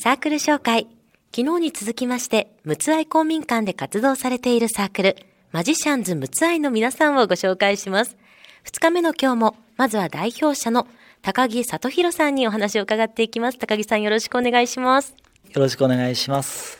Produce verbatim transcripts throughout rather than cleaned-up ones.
サークル紹介。昨日に続きまして、陸奥愛公民館で活動されているサークル、マジシャンズ陸奥愛の皆さんをご紹介します。二日目の今日も、まずは代表者の高木里弘さんにお話を伺っていきます。高木さん、よろしくお願いします。 よろしくお願いします。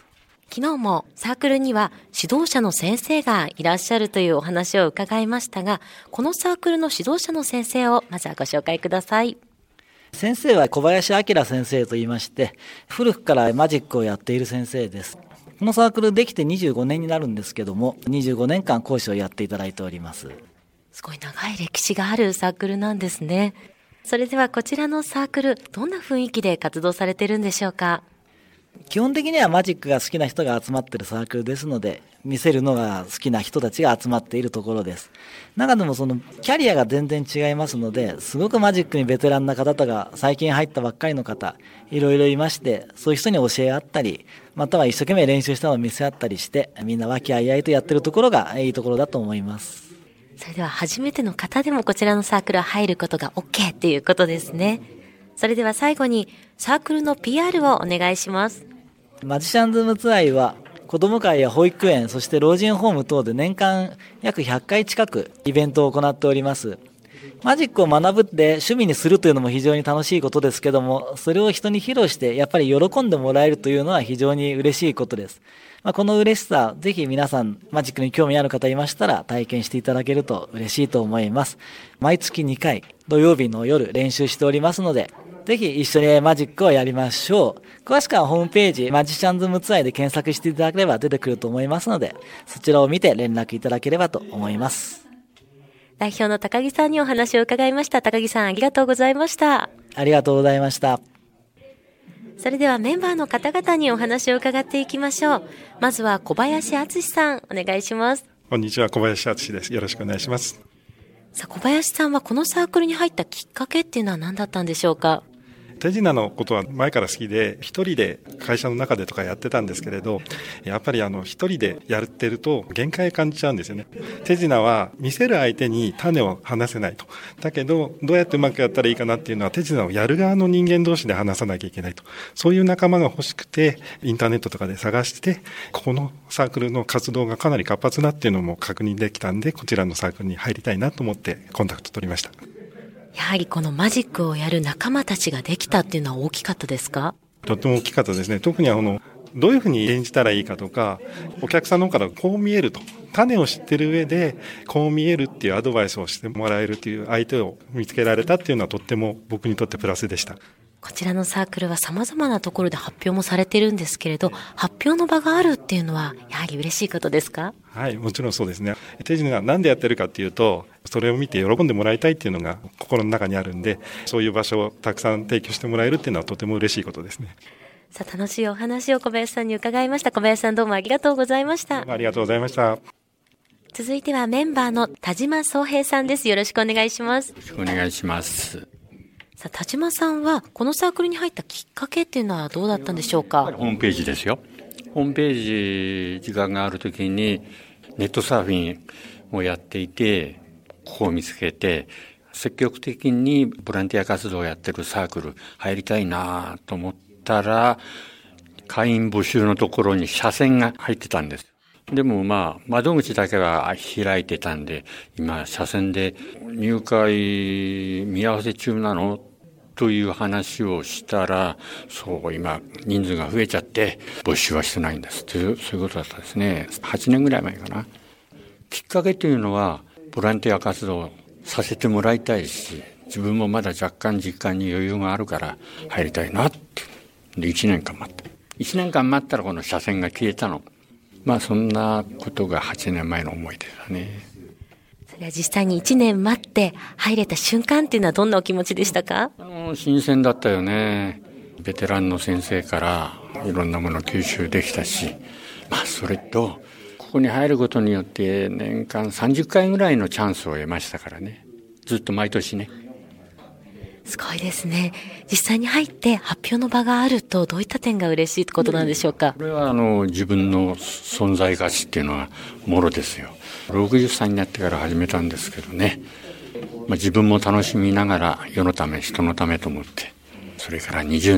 昨日もサークルには指導者の先生がいらっしゃるというお話を伺いましたが、このサークルの指導者の先生をまずはご紹介ください。 先生は小林明先生といいまして、古くからマジックをやっている先生です。このサークルできてにじゅうごねんになるんですけども、にじゅうごねんかん講師をやっていただいております。 すごい長い歴史があるサークルなんですね。それではこちらのサークル、どんな雰囲気で活動されているんでしょうか？ 基本的にはマジックが好きな人が集まっているサークルですので、見せるのが好きな人たちが集まっているところです。中でもそのキャリアが全然違いますので、すごくマジックにベテランな方とか最近入ったばっかりの方いろいろいまして、そういう人に教え合ったり、または一生懸命練習したのを見せ合ったりして、みんな和気あいあいとやってるところがいいところだと思います。 それでは初めての方でもこちらのサークルは入ることが OK っていうことですね。それでは最後にサークルの ピーアール をお願いします。 マジシャンズ陸奥愛は子ども会や保育園、そして老人ホーム等で年間約ひゃっかい近くイベントを行っております。マジックを学ぶって趣味にするというのも非常に楽しいことですけども、それを人に披露してやっぱり喜んでもらえるというのは非常に嬉しいことです。まあ、この嬉しさ、ぜひ皆さんマジックに興味ある方いましたら体験していただけると嬉しいと思います。毎月にかい土曜日の夜練習しておりますので、ぜひ一緒にマジックをやりましょう。詳しくはホームページマジシャンズ陸奥愛で検索していただければ出てくると思いますので、そちらを見て連絡いただければと思います。 代表の高木さんにお話を伺いました。高木さん、ありがとうございました。 ありがとうございました。 それではメンバーの方々にお話を伺っていきましょう。まずは小林敦さん、お願いします。 こんにちは、小林敦です。よろしくお願いします。 さあ、小林さんはこのサークルに入ったきっかけっていうのは何だったんでしょうか？ 手品のことは前から好きで、一人で会社の中でとかやってたんですけれど、やっぱりあの一人でやってると限界感じちゃうんですよね。手品は見せる相手に種を話せないと。だけどどうやってうまくやったらいいかなっていうのは、手品をやる側の人間同士で話さなきゃいけないと。そういう仲間が欲しくて、インターネットとかで探して、このサークルの活動がかなり活発だっていうのも確認できたんで、こちらのサークルに入りたいなと思ってコンタクト取りました。 やはりこのマジックをやる仲間たちができたっていうのは大きかったですか？ とても大きかったですね。特にあのどういうふうに演じたらいいかとか、お客さんの方からこう見えると、種を知ってる上でこう見えるっていうアドバイスをしてもらえるっていう相手を見つけられたっていうのはとっても僕にとってプラスでした。 こちらのサークルは様々なところで発表もされてるんですけれど、発表の場があるっていうのはやはり嬉しいことですか？ はい、もちろんそうですね。手品が何でやってるかっていうと、それを見て喜んでもらいたいっていうのが心の中にあるんで、そういう場所をたくさん提供してもらえるっていうのはとても嬉しいことですね。 さあ、楽しいお話を小林さんに伺いました。小林さん、どうもありがとうございました。 ありがとうございました。 続いてはメンバーの田島宗平さんです。よろしくお願いします。よろしくお願いします。 さあ、田島さんはこのサークルに入ったきっかけっていうのはどうだったんでしょうか？ ホームページですよ。ホームページ時間があるときにネットサーフィンをやっていて、ここを見つけて積極的にボランティア活動をやってるサークル入りたいなと思ったら、会員募集のところに車線が入ってたんです。でもまあ窓口だけは開いてたんで、今車線で入会見合わせ中なのという話をしたら、そう今人数が増えちゃって募集はしてないんですという、そういうことだったですね。はちねんぐらい前かな。きっかけというのはボランティア活動させてもらいたいし、自分もまだ若干実感に余裕があるから入りたいなって。でいちねんかん待った。いちねんかん待ったらこの車線が消えたの。まあそんなことがはちねんまえの思い出だね。 それは実際にいちねん待って入れた瞬間っていうのはどんなお気持ちでしたか？ あの新鮮だったよね。ベテランの先生からいろんなものを吸収できたし、まあそれとここに入ることによって年間さんじゅっかいぐらいのチャンスを得ましたからね。ずっと毎年ね。 すごいですね。実際に入って発表の場があるとどういった点が嬉しいことなんでしょうか？ これはあの自分の存在価値っていうのはもろですよ。ろくじゅっさいになってから始めたんですけどね、まあ、自分も楽しみながら世のため人のためと思って、それからにじゅうねん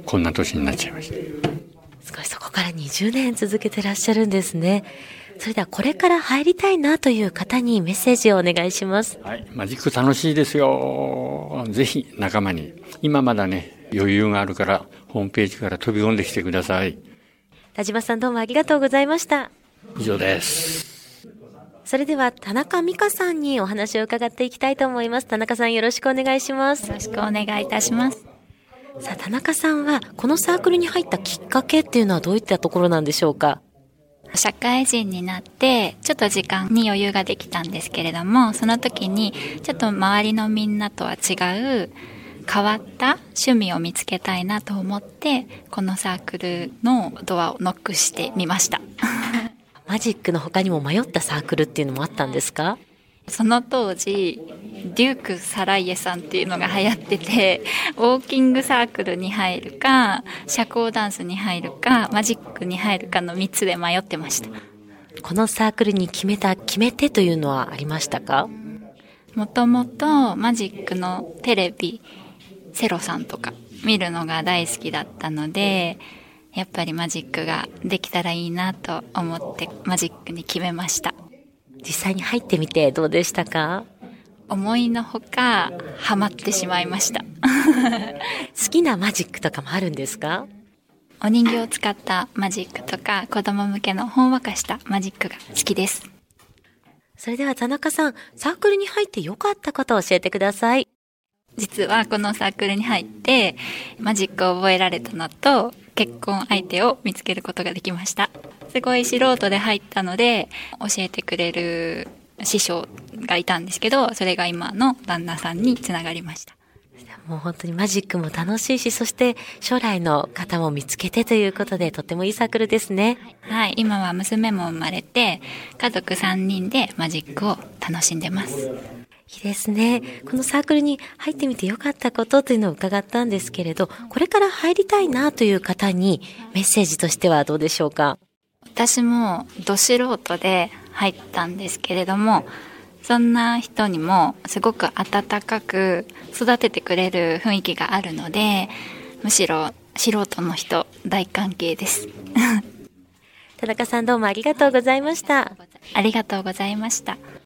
こんな年になっちゃいました。 すごい、そこからにじゅうねん続けてらっしゃるんですね。それではこれから入りたいなという方にメッセージをお願いします。 はい、マジック楽しいですよ。ぜひ仲間に。今まだね、余裕があるからホームページから飛び込んできてください。 田島さん、どうもありがとうございました。 以上です。 それでは田中美香さんにお話を伺っていきたいと思います。田中さん、よろしくお願いします。 よろしくお願いいたします。 さあ、田中さんはこのサークルに入ったきっかけっていうのはどういったところなんでしょうか？ 社会人になってちょっと時間に余裕ができたんですけれども、その時にちょっと周りのみんなとは違う変わった趣味を見つけたいなと思って、このサークルのドアをノックしてみましたマジックの他にも迷ったサークルっていうのもあったんですか？ その当時デューク・サライエさんっていうのが流行ってて、ウォーキングサークルに入るか、社交ダンスに入るか、マジックに入るかのみっつで迷ってました。 このサークルに決めた決め手というのはありましたか？ もともとマジックのテレビ、セロさんとか見るのが大好きだったので、やっぱりマジックができたらいいなと思ってマジックに決めました。 実際に入ってみてどうでしたか？ 思いのほかハマってしまいました好きなマジックとかもあるんですか？ お人形を使ったマジックとか子供向けのほんわかしたマジックが好きです。 それでは田中さん、サークルに入って良かったことを教えてください。 実はこのサークルに入ってマジックを覚えられたのと、結婚相手を見つけることができました。すごい素人で入ったので教えてくれる師匠がいたんですけど、それが今の旦那さんにつながりました。 もう本当にマジックも楽しいし、そして将来の方も見つけてということで、とってもいいサークルですね。 はい、今は娘も生まれて家族さんにんでマジックを楽しんでます。 いいですね。このサークルに入ってみてよかったことというのを伺ったんですけれど、これから入りたいなという方にメッセージとしてはどうでしょうか？ 私もど素人で入ったんですけれども、そんな人にもすごく温かく育ててくれる雰囲気があるので、むしろ素人の人大歓迎です田中さん、どうもありがとうございました。 ありがとうございました。